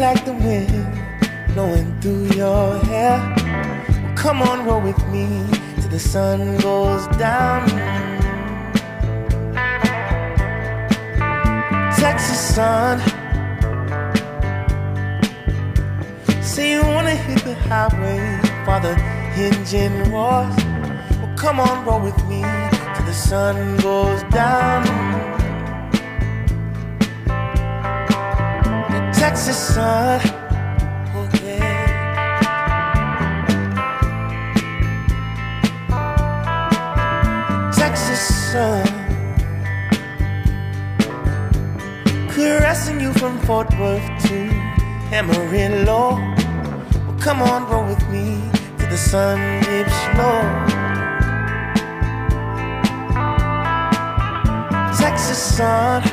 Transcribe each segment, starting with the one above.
like the wind blowing through your hair. Well, come on, roll with me till the sun goes down. Texas sun, say you wanna hit the highway while the engine roars. Well, come on, roll with me till the sun goes down. The Texas sun, oh yeah. Texas sun, caressing you from Fort Worth to Amarillo. Well, come on, roll with me till the sun dips low. Texas sun,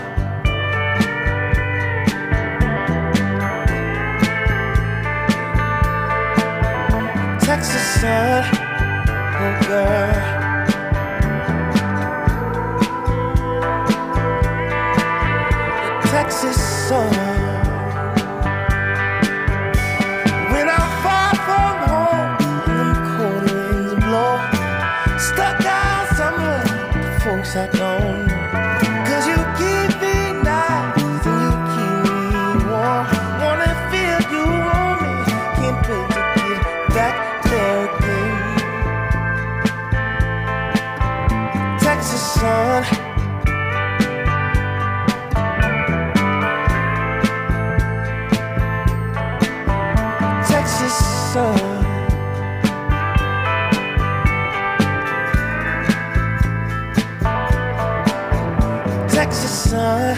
Texas sun, oh girl. Texas sun. When I'm far from home and them cold winds blow, stuck out somewhere with folks I don't know. 'Cause you keep me nice and you keep me warm. Wanna feel you on me, can't wait to get back there again. Texas sun, Texas sun, Texas sun,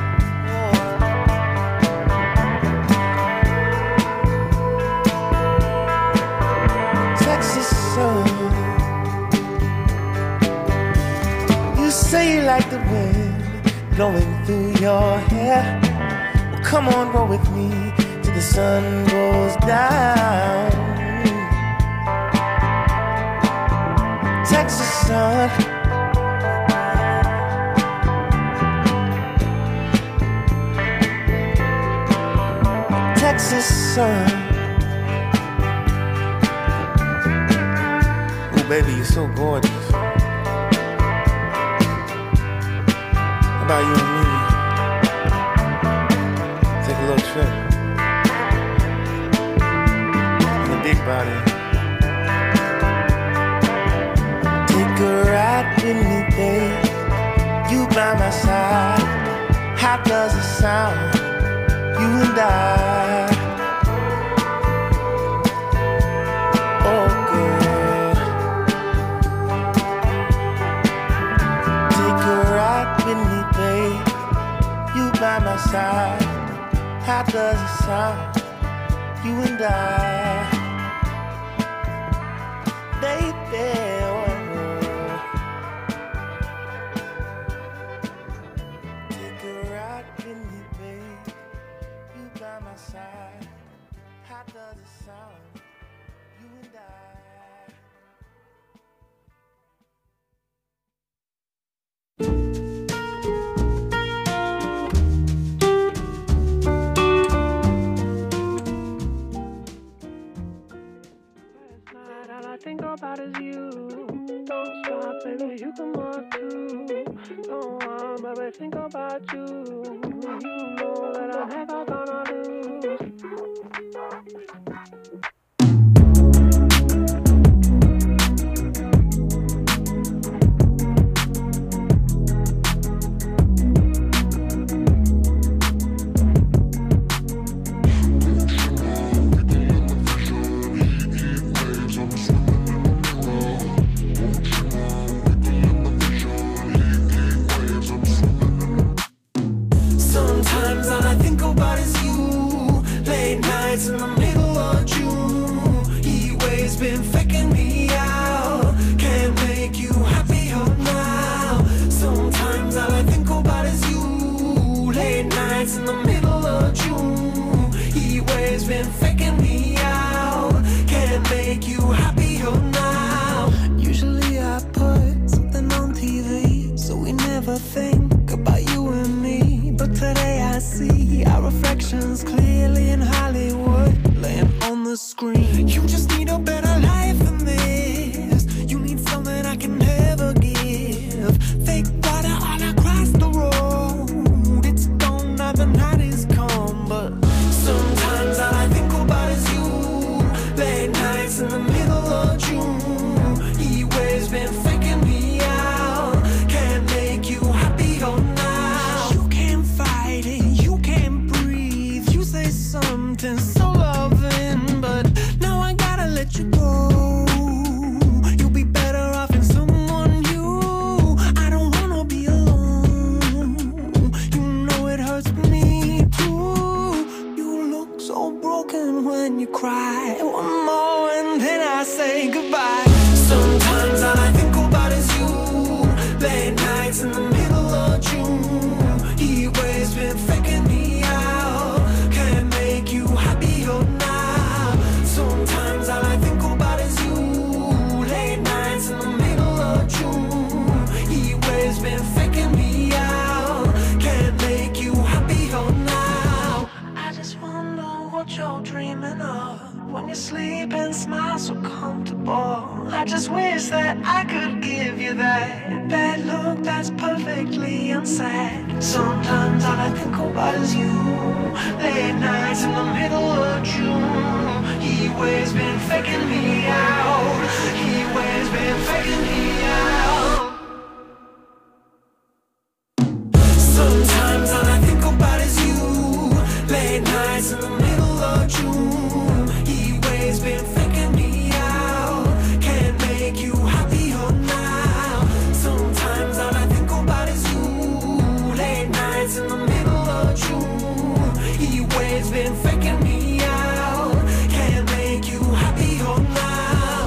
Texas sun. You say you like the wind blowing through your hair. Well, come on, roll with me till the sun goes down. Texas sun, Texas sun. Oh baby, you're so gorgeous. How about you and me? Take a little trip. Big body. Take a ride with me, babe. You by my side. How does it sound? You and I. Oh girl, take a ride with me, babe. You by my side. How does it sound? You and I. Baby, take a ride with me, babe. You by my side. How does it sound? You and I. Think about is you. Don't stop, baby, you can walk too. Don't want, baby, think about you. You know that I'm never gonna lose. Sometimes all I think about is you. Late nights in the middle of June. Heat waves been faking me out. Can't make you happier now. Sometimes all I think about is you. Late nights in the middle of June. Heat waves been faking me out. Can't make you happier now. Usually I put something on TV, so we never think about you and me. But today I see our reflections clearly in Hollywood. the screen. You just need a better life than this. You need something I can never give. Fake water all across the road. It's gone now, the night is come. But sometimes all I think about is you. Late nights in the middle of June. He waves been faking me out. Can't make you happier now. You can't fight it, you can't breathe. You say something so loving, but now I gotta let you go. You'll be better off in someone new. I don't wanna be alone. You know it hurts me too. You look so broken when you cry. One more and then I say goodbye. Sometimes all I think about is you. Late nights in the middle of June. He waves been faking me out. Can't make you happier now. Sometimes all I think about is you. Late nights in the middle of June. He waves been faking me out. Can't make you happier now. I just wonder what you're dreaming of. When you sleep and smile so comfortable. I just wish that I could give you that bad look that's perfectly unsaid. Sometimes all I think about is you. Late nights in the middle of June. He waves been faking me out. He waves been faking me out. Sometimes all I think about is you. Late nights in the middle of June. He waves been faking me out. Can't make you happier now. Sometimes all I think about is you. Late nights in the middle of June. He waves been faking me out. Can't make you happier now.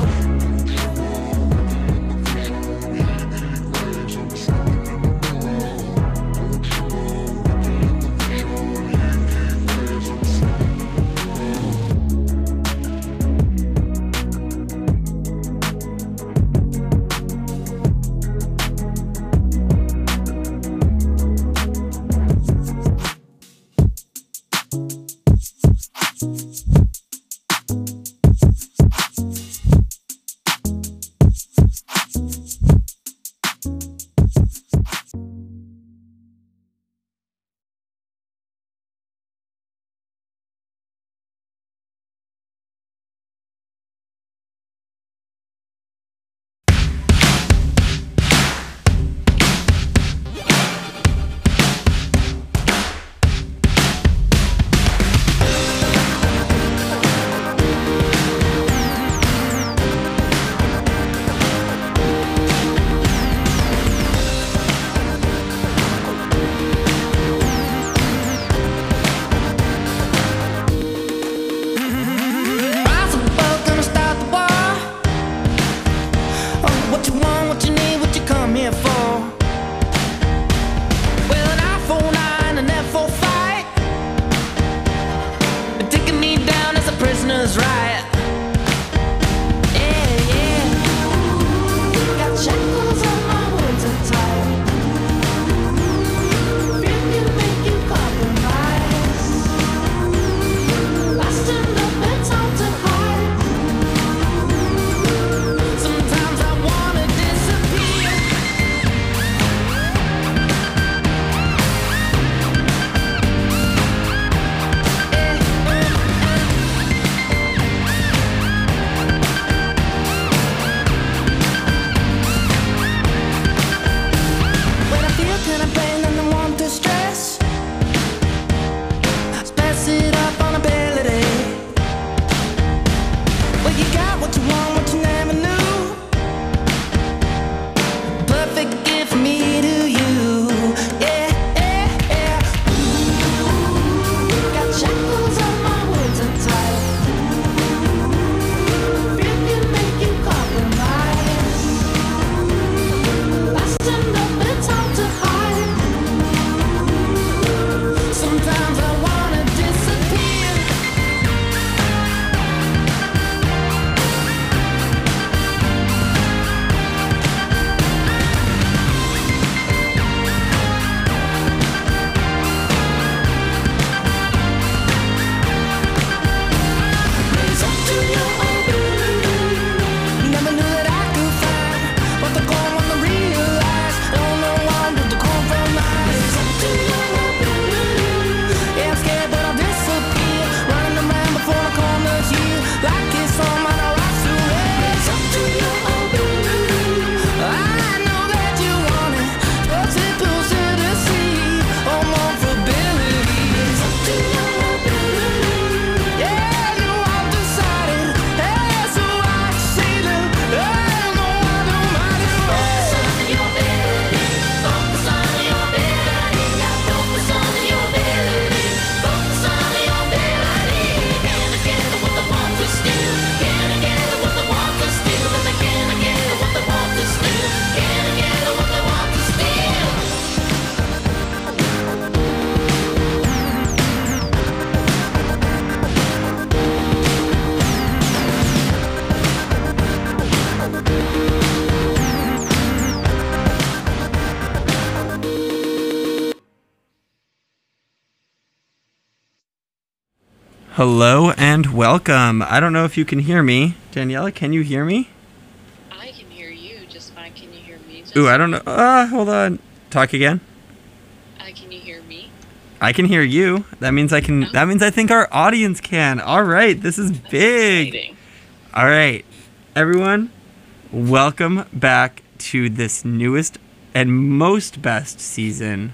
Hello and welcome. I don't know if you can hear me. Daniela, can you hear me? I can hear you just fine. Can you hear me? Ooh, I don't know. Hold on. Talk again. Can you hear me? I can hear you. That means I can. That means I think our audience can. All right, this is big. Exciting. All right, everyone, welcome back to this newest and most best season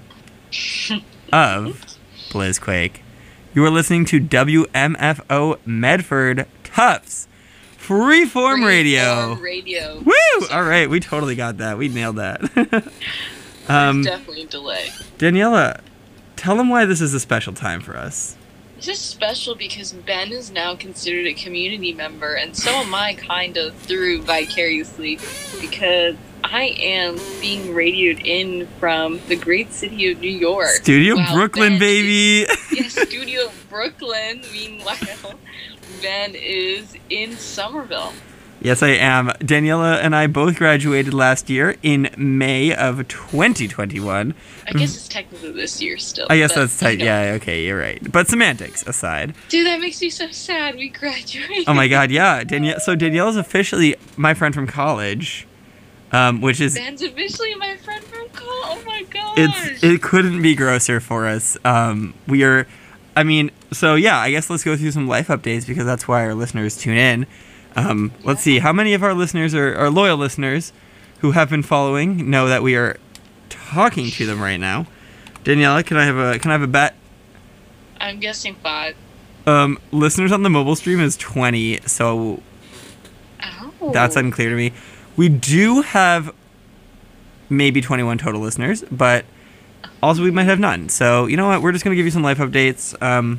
of Blizzquake. You are listening to WMFO Medford Tufts Freeform Radio. Radio. Woo! All right, we totally got that. We nailed that. There's definitely a delay. Daniela, tell them why this is a special time for us. This is special because Ben is now considered a community member, and so am I kind of through vicariously, because I am being radioed in from the great city of New York. Studio while Brooklyn, Ben baby! Yes, Studio Brooklyn. Meanwhile, Ben is in Somerville. Yes, I am. Daniela and I both graduated last year in May of 2021. I guess it's technically this year still. I guess but, that's tight. you know. Yeah, okay, you're right. But semantics aside. Dude, that makes me so sad. We graduated. Oh my god, yeah. So Daniela's officially my friend from college, which is... Ben's officially my friend from college. Oh my gosh. It couldn't be grosser for us. We are... I mean, so yeah, I guess let's go through some life updates because that's why our listeners tune in. Let's see, how many of our listeners are loyal listeners who have been following know that we are talking to them right now. Daniela, can I have a bet? I'm guessing 5. Listeners on the mobile stream is 20, so Oh. that's unclear to me. We do have maybe 21 total listeners, but also we might have none. So, you know what? We're just going to give you some life updates.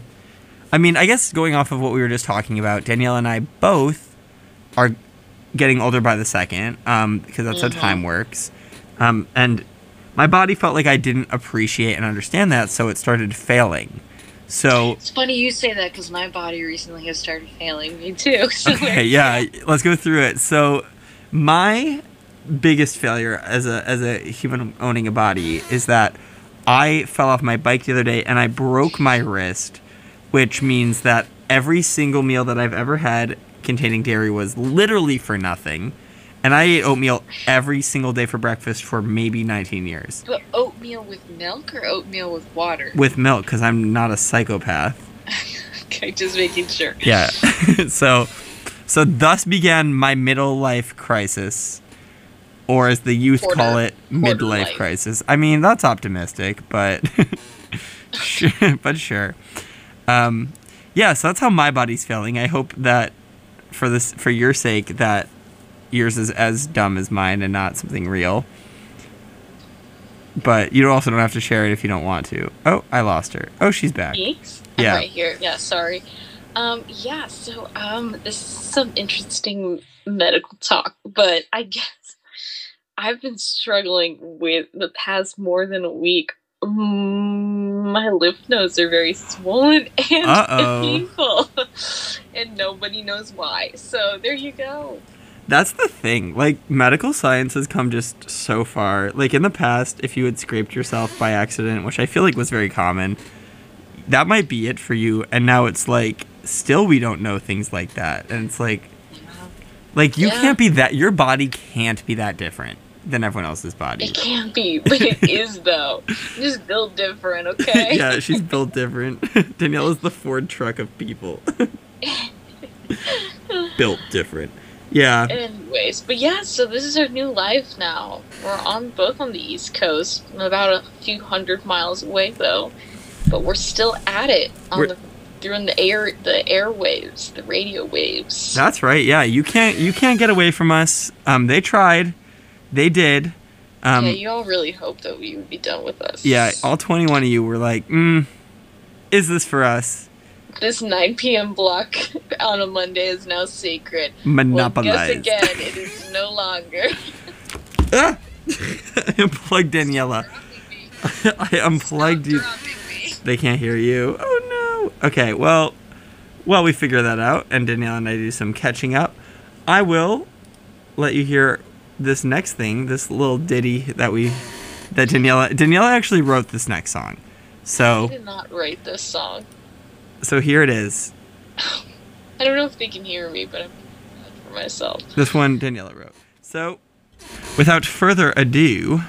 I mean, I guess going off of what we were just talking about, Daniela and I both are getting older by the second, because that's how time works. And my body felt like I didn't appreciate and understand that, so it started failing. So It's funny you say that because my body recently has started failing me too. So okay, yeah, let's go through it. So my biggest failure as a human owning a body is that I fell off my bike the other day and I broke my wrist, which means that every single meal that I've ever had containing dairy was literally for nothing. And I ate oatmeal every single day for breakfast for maybe 19 years. But oatmeal with milk or oatmeal with water? With milk, because I'm not a psychopath. Okay, just making sure. Yeah. So thus began my middle life crisis. Or as the youth call it, midlife life. crisis. I mean, that's optimistic, but sure. Yeah, so that's how my body's feeling. I hope that for your sake that yours is as dumb as mine and not something real. But you also don't have to share it if you don't want to. Oh, I lost her. Oh, she's back. Thanks. Yeah. I'm right here. Yeah, sorry. So this is some interesting medical talk, but I guess I've been struggling with the past more than a week. My lymph nodes are very swollen and painful, and nobody knows why. So there you go. That's the thing. Like, medical science has come just so far. Like, in the past, if you had scraped yourself by accident, which I feel like was very common, that might be it for you. And now it's like, still we don't know things like that. And it's like, you can't be that, your body can't be that different than everyone else's body. It can't be, but it is, though. Just built different, okay? Yeah, she's built different. Daniela's the Ford truck of people. Built different. Yeah. Anyways, but yeah, so this is our new life now. We're both on the East Coast, about a few 100 miles away, though. But we're still at it during the airwaves, the radio waves. That's right. Yeah, you can't get away from us. They tried. They did. Yeah, you all really hoped that we would be done with us. Yeah, all 21 of you were like, is this for us? This 9 p.m. block on a Monday is now sacred. Monopolized. Well, guess again, it is no longer. Ah! I unplugged Daniela. I unplugged you. They can't hear you. Oh no. Okay, well, while we figure that out and Daniela and I do some catching up, I will let you hear this next thing, this little ditty that Daniela actually wrote this next song. So I did not write this song. So here it is. I don't know if they can hear me, but I'm glad for myself. This one Daniela wrote. So, without further ado...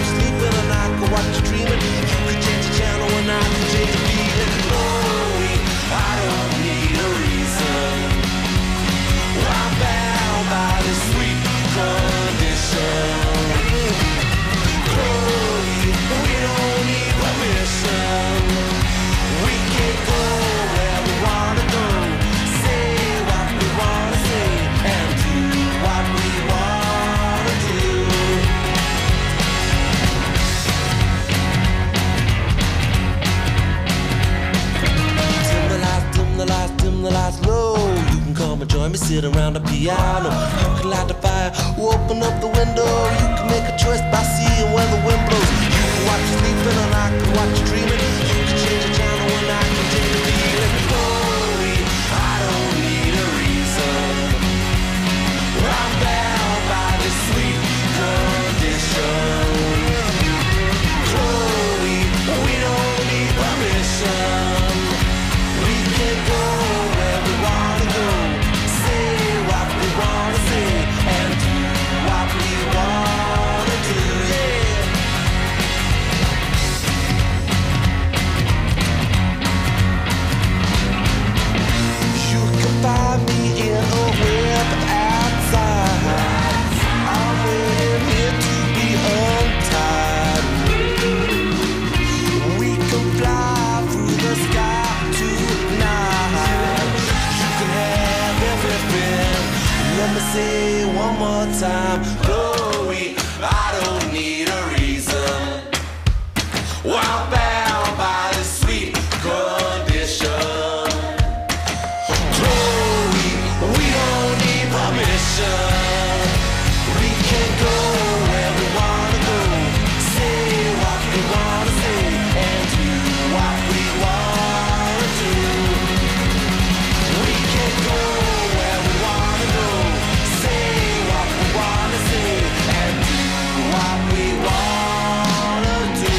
Watch you dreaming, you could change the channel and I could change the feeling. Oh, we sit around the piano. You can light the fire, open up the window. You can make a choice by seeing where the wind blows. You can watch you sleeping and I can watch you dreaming. You can change the channel and I can change the feeling. Chloe, I don't need a reason. I'm bound by this sweet condition. Chloe, we don't need permission. We can go where we wanna go, say what we wanna say, and do what we wanna do, yeah. You can find me in a web outside. I'm waiting here to be untied. We can fly through the sky tonight. You can have everything. Let me say one more time, Chloe, I don't need a reason. Well, I'm bound by this sweet condition. Chloe, we don't need permission. We can go where we wanna go, say what we wanna say, and do what we wanna do. We can go where we wanna go, say what we wanna say, and do what we wanna do.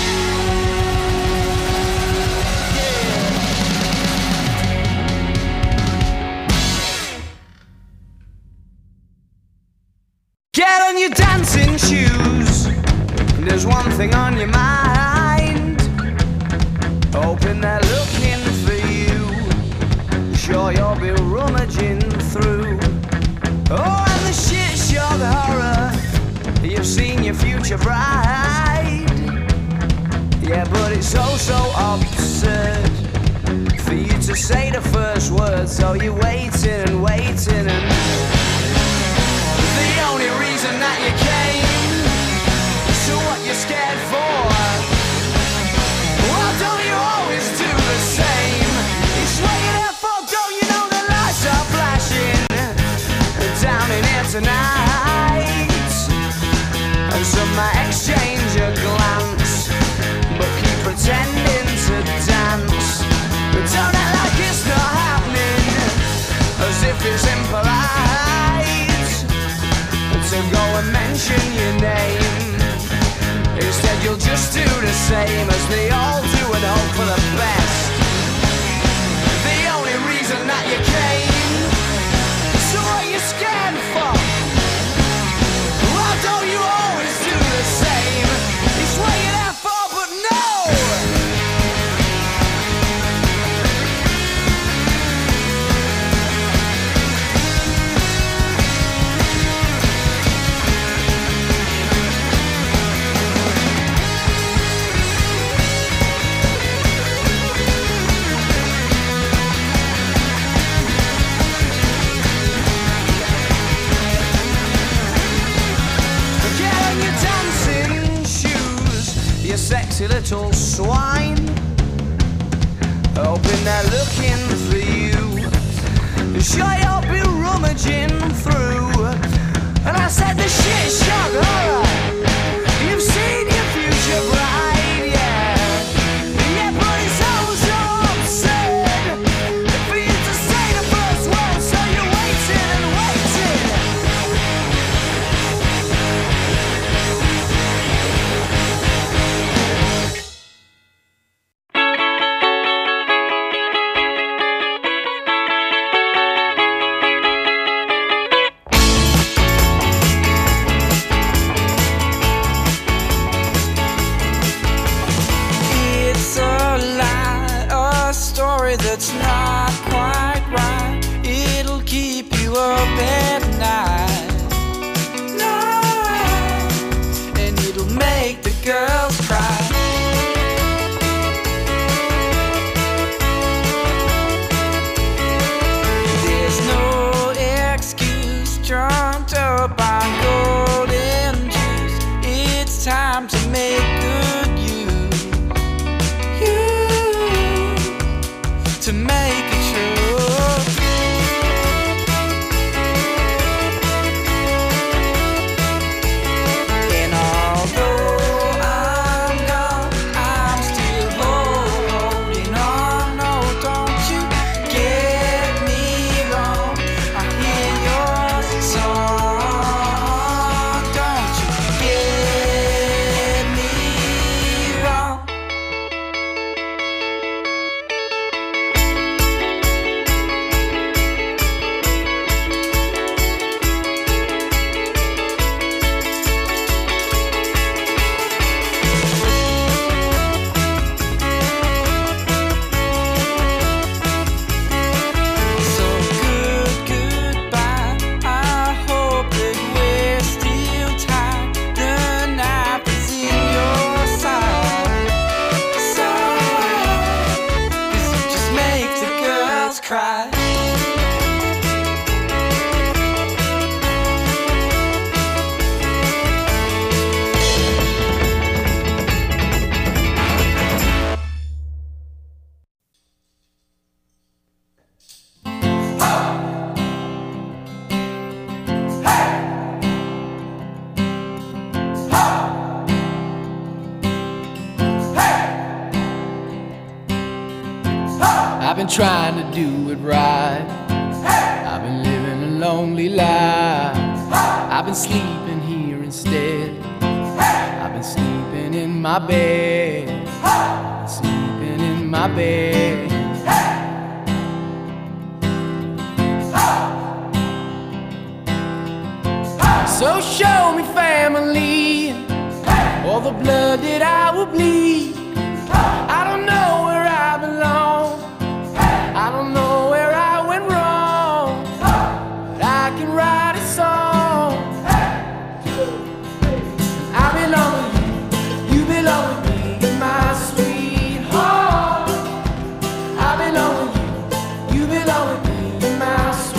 Get on your dancing shoes. There's one thing on your mind. Hoping they're looking for you. Sure you'll be rummaging through. Oh, and the shit show, the horror. You've seen your future bride. Yeah, but it's so absurd for you to say the first word. So you're waiting and waiting and the only reason that you came, so what you scared for? Well, don't you always do the same? It's what you're there for, don't you know the lights are flashing down in here tonight? And some might exchange a glance, but keep pretending to dance. But don't act like it's not happening, as if it's impolite to go and mention your name. Instead you'll just do the same as they all do and hope for the best. The only reason that you came, so what you scared for? Why don't you always do the same? It's what you're there for, but no! You sexy little swine, hoping they're looking for you. Sure you'll be rummaging through. And I said the shit shock horror. You've seen your future bride, yeah. Yeah, but it's so absurd for you to say the first word, so you're waiting and waiting. been trying to do it right. I've been living a lonely life. I've been sleeping here instead. I've been sleeping in my bed. I've been sleeping in my bed. So show me family, all the blood that I will bleed. I don't know where I belong. I don't know where I went wrong, but I can write a song. I belong with you, you belong with me, my sweetheart. I belong with you, you belong with me, my sweetheart.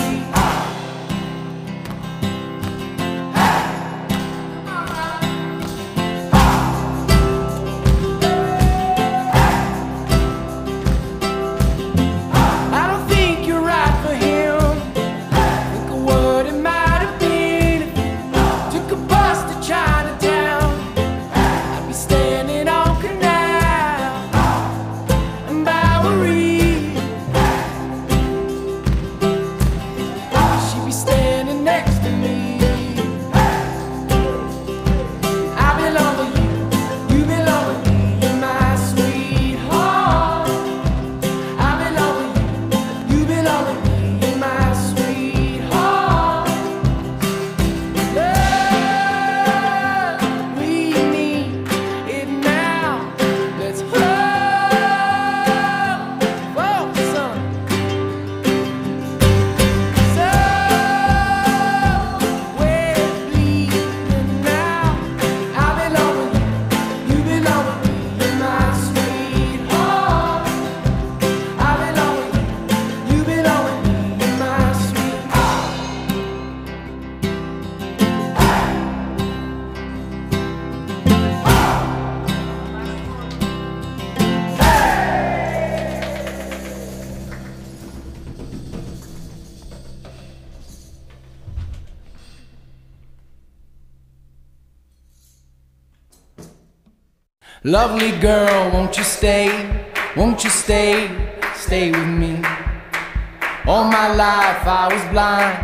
Lovely girl, won't you stay? Won't you stay? Stay with me. All my life I was blind,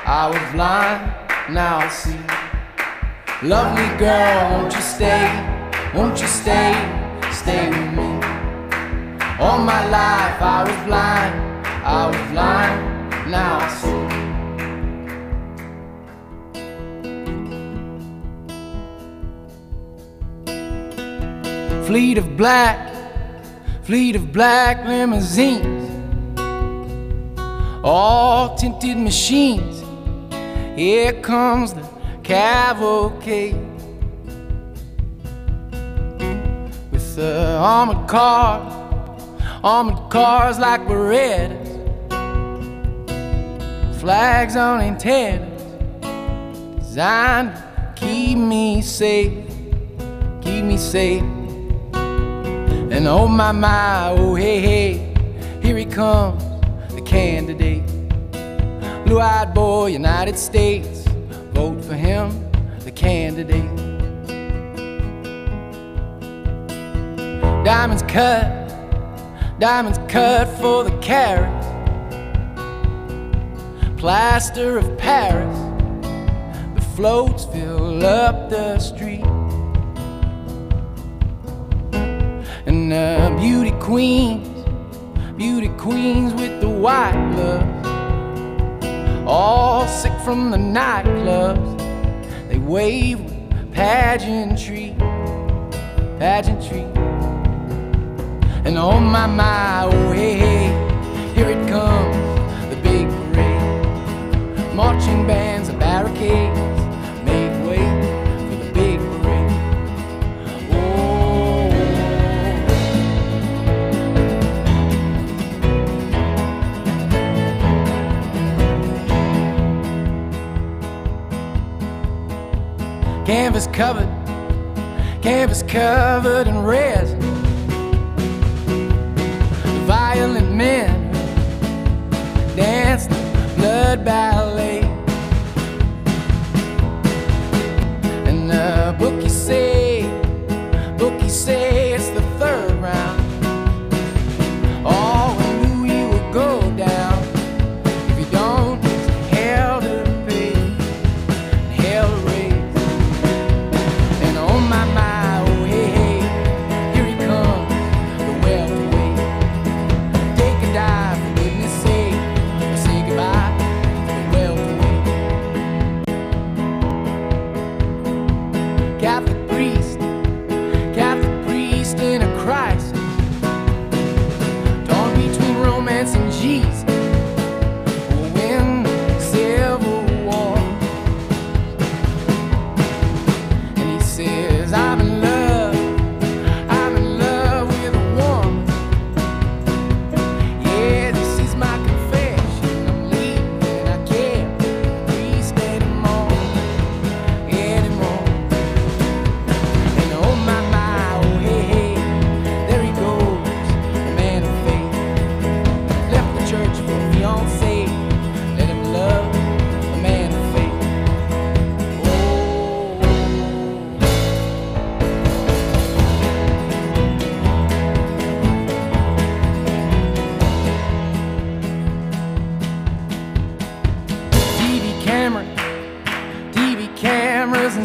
now I see. Lovely girl, won't you stay? Won't you stay? Stay with me. All my life I was blind, now I see. Fleet of black limousines, all tinted machines. Here comes the cavalcade with the armored cars like Berettas, flags on antennas, designed to keep me safe, keep me safe. And oh my, oh hey, hey, here he comes, the candidate. Blue-eyed boy, United States, vote for him, the candidate. Diamonds cut for the carats. Plaster of Paris, the floats fill up the street. And beauty queens with the white gloves, all sick from the nightclubs. They wave with pageantry. And oh my, oh hey, hey, here it comes, the big parade. Marching bands and barricades make way for the big parade. Oh, canvas covered in resin. Violent men dance the blood ballet. And the bookies say it's the third round. Oh, we knew we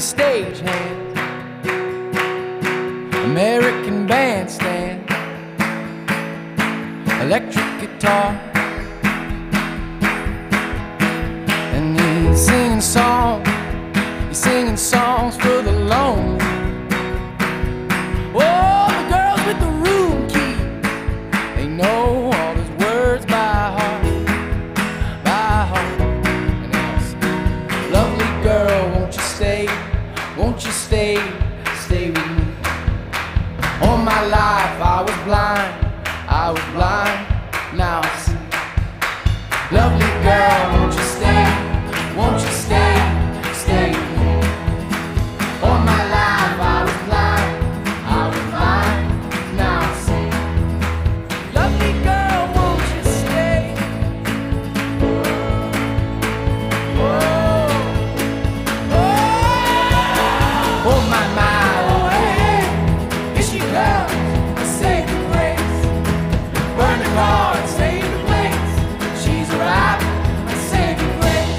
stagehand, American bandstand, electric guitar, and he's singing songs for the lonely. Oh, the girls with the room key, they know all his words by heart, and they'll say, lovely girl, won't you stay with me? All my life I was blind, now I see. Lovely girl, won't you stay with me? All my life I was blind, now I see. Lovely girl, won't you stay? Oh my, hey, here she comes, a saving grace. Burn the cards, save the place. She's arrived, a saving grace.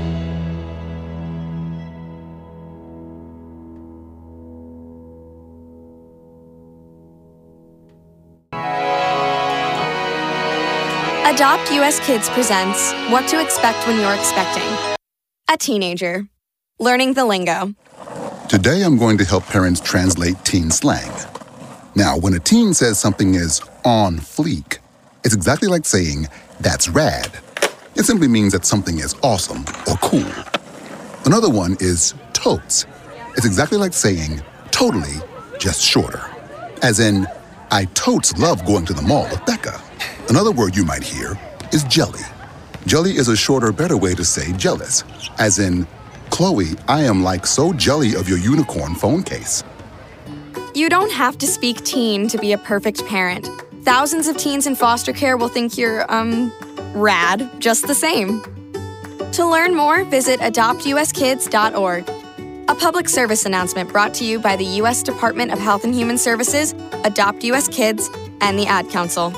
Adopt US Kids presents What to Expect When You're Expecting. A teenager. Learning the lingo. Today I'm going to help parents translate teen slang. Now, when a teen says something is on fleek, it's exactly like saying, that's rad. It simply means that something is awesome or cool. Another one is totes. It's exactly like saying, totally, just shorter. As in, I totes love going to the mall with Becca. Another word you might hear is jelly. Jelly is a shorter, better way to say jealous. As in, Chloe, I am like so jelly of your unicorn phone case. You don't have to speak teen to be a perfect parent. Thousands of teens in foster care will think you're, rad just the same. To learn more, visit adoptuskids.org. A public service announcement brought to you by the U.S. Department of Health and Human Services, Adopt US Kids, and the Ad Council.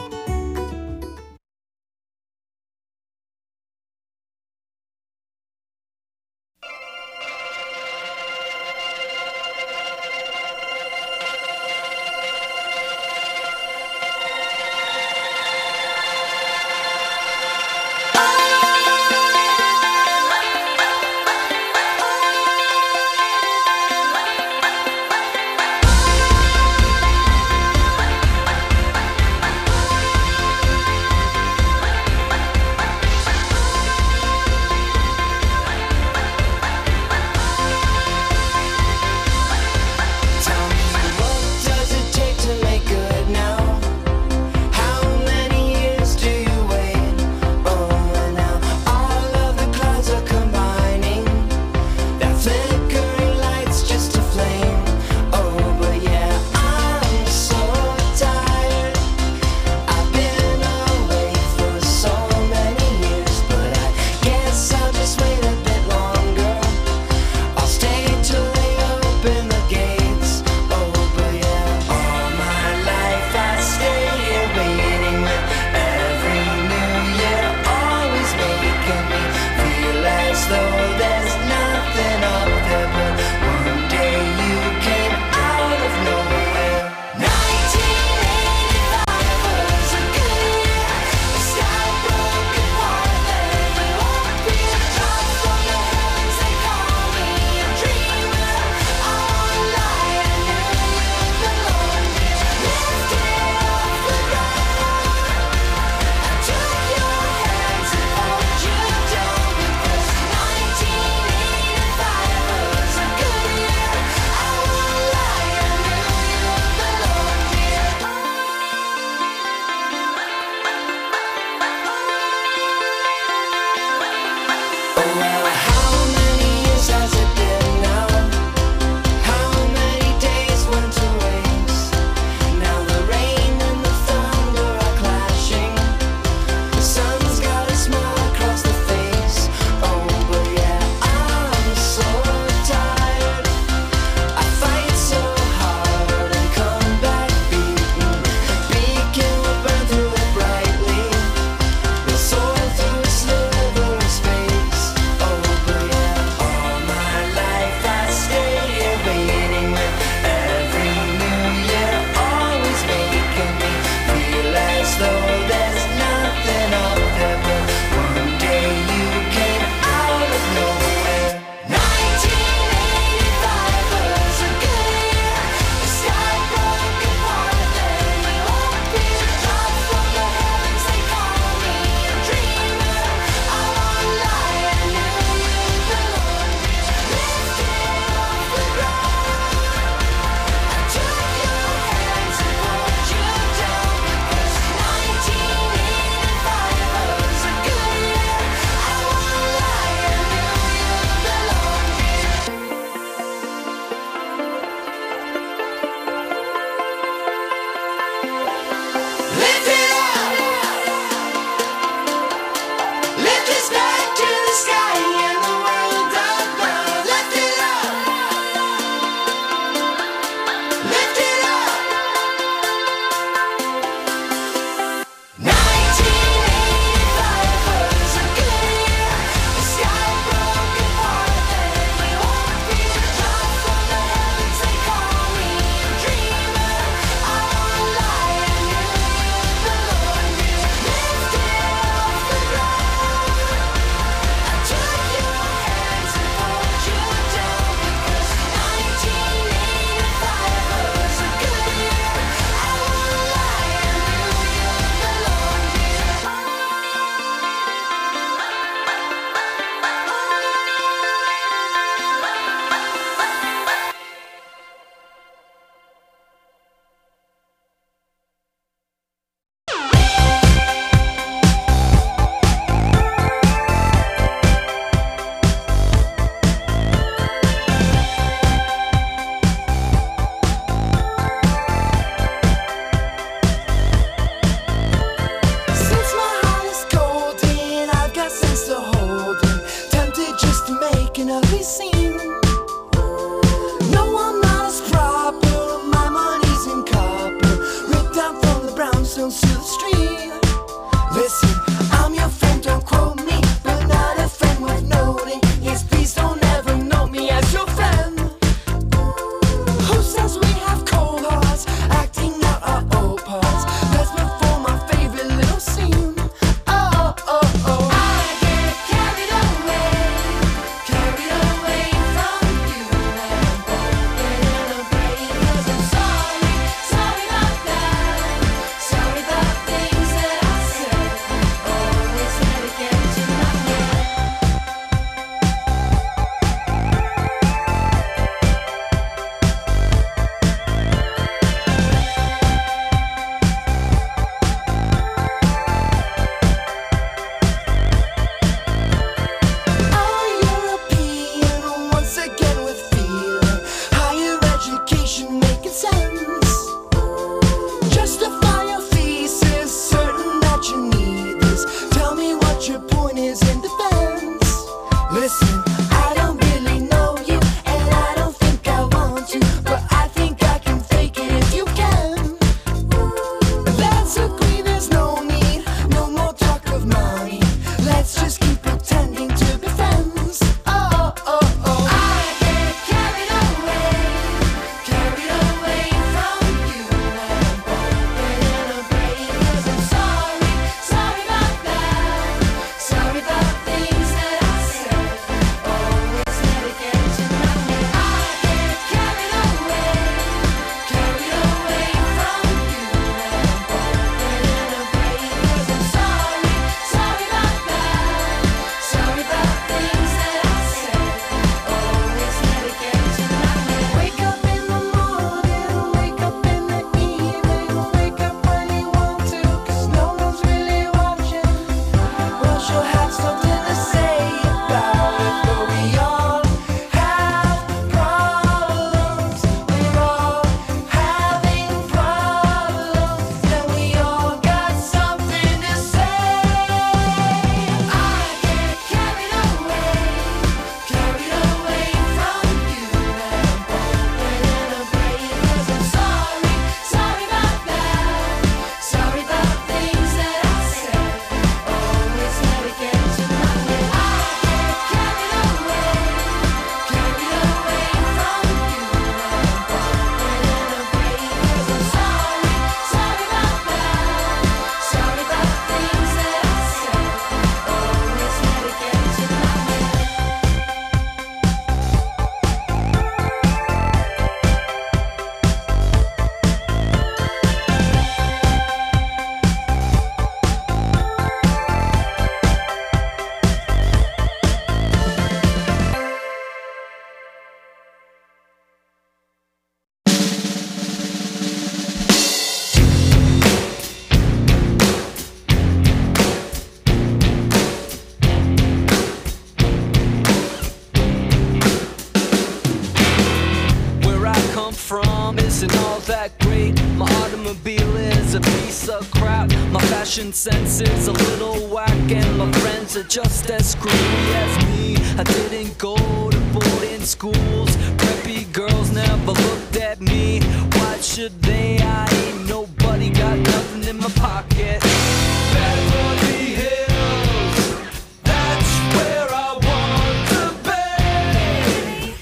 from isn't all that great. My automobile is a piece of crap. My fashion sense is a little whack, and my friends are just as screwy as me. I didn't go to boarding schools. Preppy girls never looked at me. Why should they? I ain't nobody, got nothing in my pocket. Beverly Hills, that's where I want to be.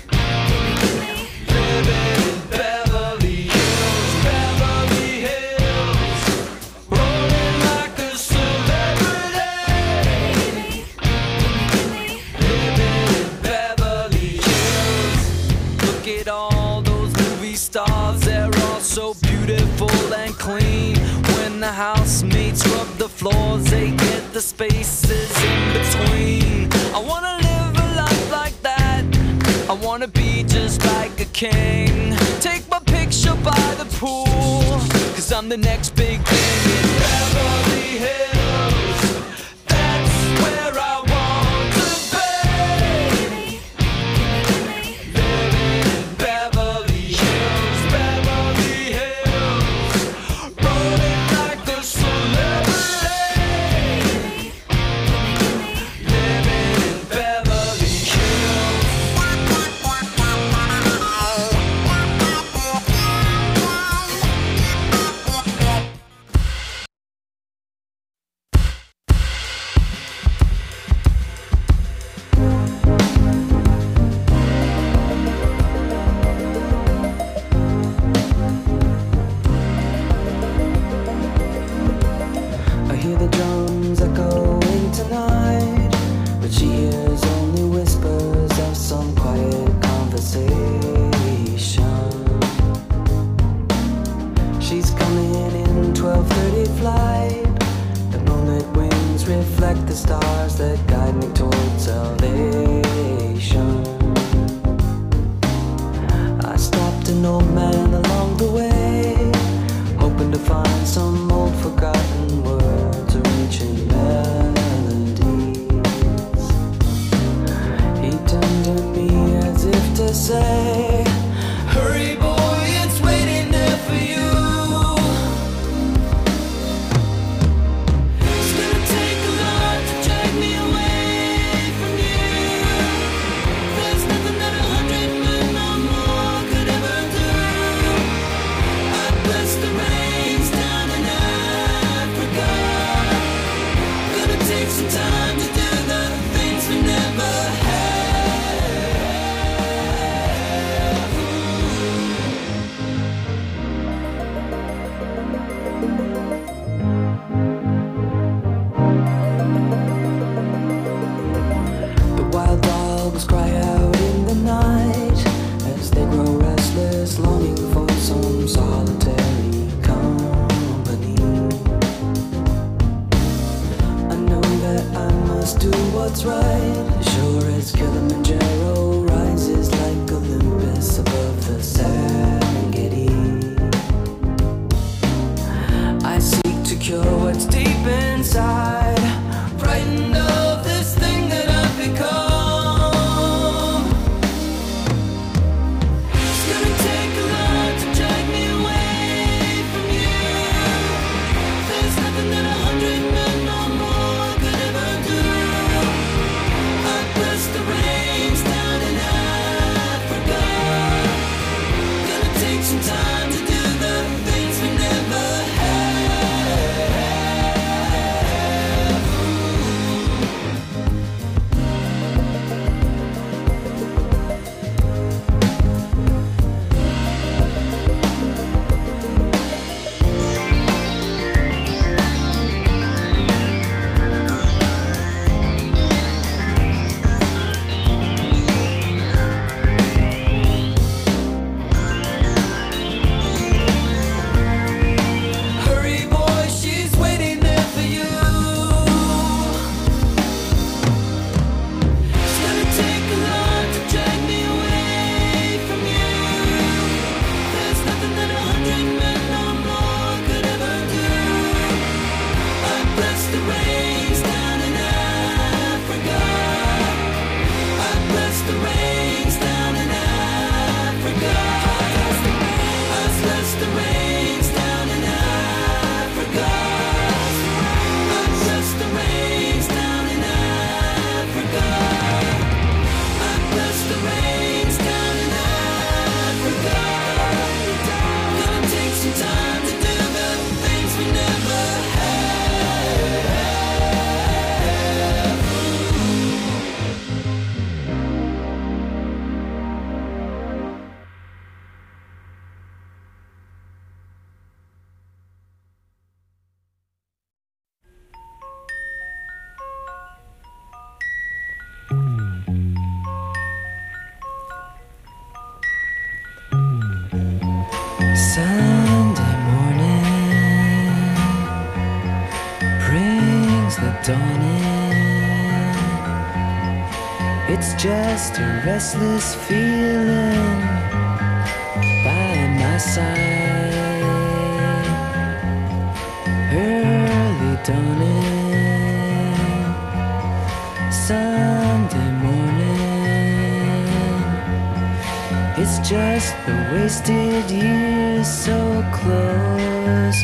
Living in Beverly Hills, Beverly Hills, rolling like a celebrity. Living in Beverly Hills. Look at all those movie stars, they're all so beautiful and clean. When the housemates rub the floors, they get the spaces in between. I wanna live a life like that. I wanna be just like a king. Take my picture by the pool, 'cause I'm the next big thing in Beverly Hills. That's where I want to be. Living in Beverly Hills, Beverly Hills, rolling like a celebrity. Living in Beverly Hills. I hear the drums echoing tonight, but she hears only whispers of some quiet conversation. She's coming in 12:30 flight. The moonlit wings reflect the stars that guide me towards salvation. I stopped an old man along the way, hoping to find some old forgotten words or ancient melodies. He turned to me as if to say, hurry boy, it's waiting there for you. It's gonna take a lot to drag me away from you. There's nothing that 100 men or more could ever do. I bless the rains down in Africa. Gonna take some time to do the things we never had. The wild dogs cry out in the night as they grow restless, longing for some solitary company. I know that I must do what's right, sure as Kilimanjaro rises like Olympus above the Serengeti. I seek to cure what's deep inside, frightened of this thing that I've become. It's gonna take a lot to drag me away from you. There's nothing that 100 men or more could ever do. Sunday morning brings the dawn in. It's just a restless feeling by my side. Early dawning, Sunday morning. It's just the wasted years so close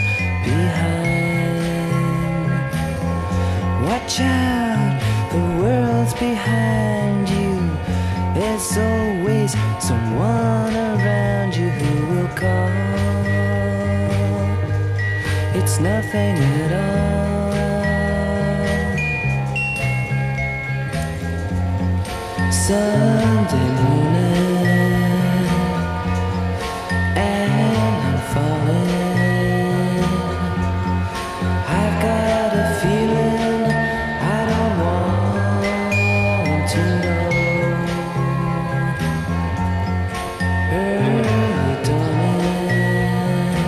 behind. Watch out, the world's behind you. There's always someone around you who will call. It's nothing at all. Sunday morning, and I'm falling. I've got a feeling I don't want to know. Early dawning,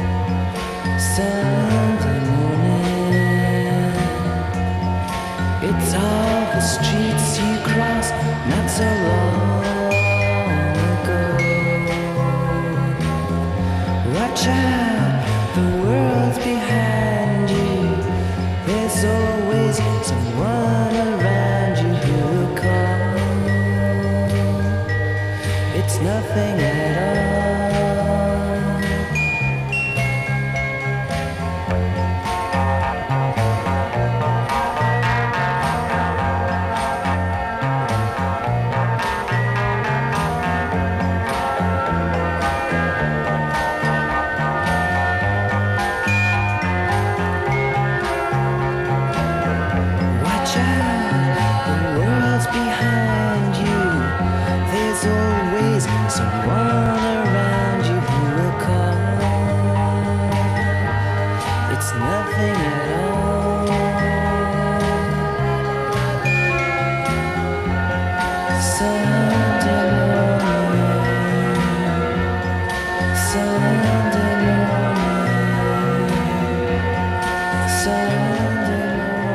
Sunday morning. It's all the streets you cross not so long ago. Watch out, the world's behind you. There's always someone around you who will call. It's nothing at all. Watch out, the world's behind you. There's always someone around you who will call. It's nothing at all. Sunday morning, Sunday morning, Sunday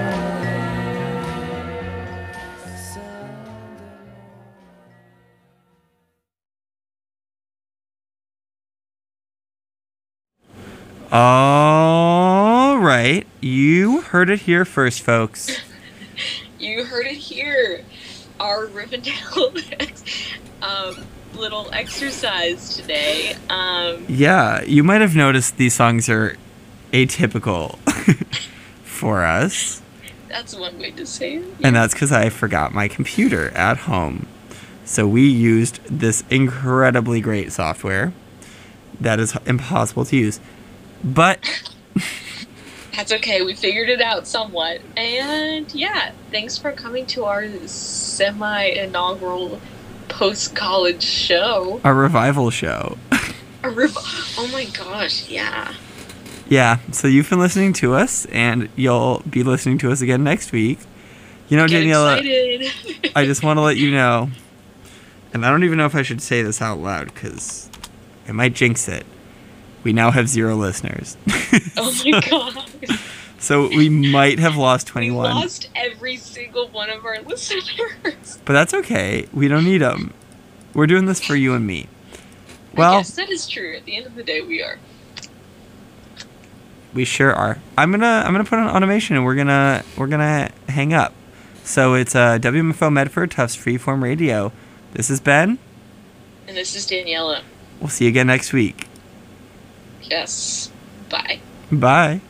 morning, Sunday. All right. You heard it here first, folks. You heard it here. Our Rivendell little exercise today. Yeah, you might have noticed these songs are atypical for us. That's one way to say it. And that's because I forgot my computer at home. So we used this incredibly great software that is impossible to use. But That's okay. We figured it out somewhat. And yeah, thanks for coming to our semi-inaugural post-college show. a revival show. Oh my gosh, yeah. Yeah, so you've been listening to us, and you'll be listening to us again next week. You know, Get Daniela, excited. I just want to let you know, and I don't even know if I should say this out loud, because it might jinx it. We now have 0 listeners. Oh my god. So we might have lost We 21. lost every single one of our listeners. But that's okay. We don't need them. We're doing this for you and me. I Well, guess that is true. At the end of the day, we are. we sure are. I'm gonna put on automation, and we're gonna hang up. So it's WMFO Medford Tufts Freeform Radio. This is Ben. And this is Daniela. We'll see you again next week. Yes. Bye. Bye.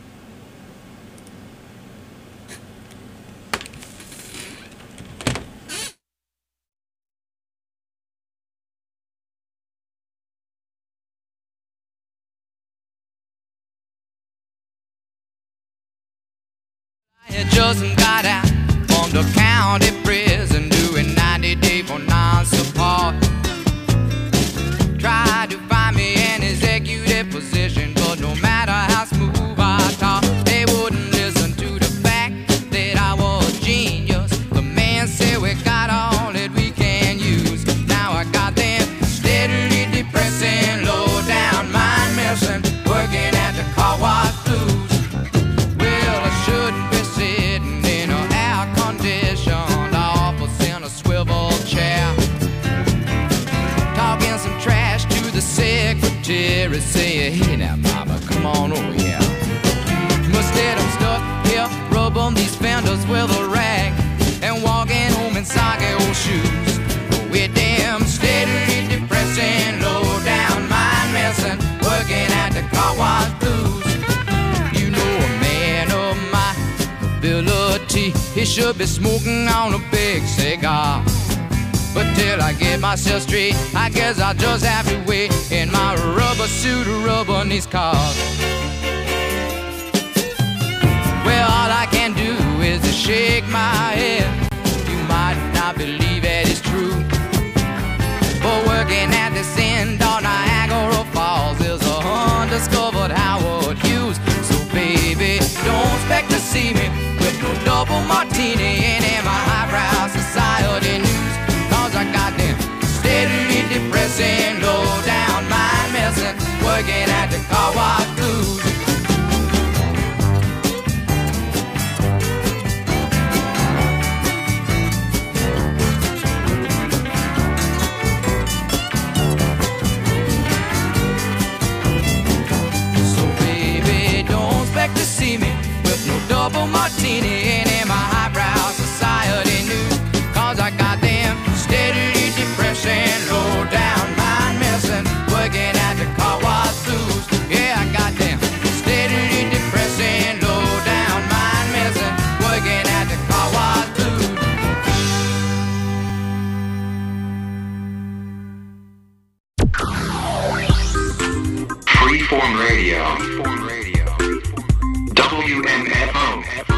I had just got out from the county prison doing 90-day for non-support. Tried to find me an executive position, but no matter how smooth I talk, they wouldn't listen to the fact that I was genius. The man said we got all that we can use. Now I got them steadily depressing, low down mind mess Mary say, hey now, mama, come on over here. Must let them stuck here, rub on these fenders with a rag, and walking home in soggy old shoes. We're damn steadily depressing, low down mind messing, working at the car wash blues. You know a man of my ability, he should be smoking on a big cigar. But till I get myself straight, I guess I'll just have to wait in my rubber suit of rubber in these cars. Well, all I can do is to shake my head. You might not believe it is true, but working at this end on Niagara Falls is a undiscovered Howard Hughes. So baby, don't expect to see me with no double martini and in my highbrow society news. I got them steadily depressing, low down mind messing, working at the car wash blues. So baby, don't expect to see me with no double martini and in my highbrow society news. Cause I got them steadily depressing, low down mind messing, working at the car wash blues. Yeah, I got them steadily depressing, low down mind messing, working at the car wash blues. Freeform Radio. WMFO.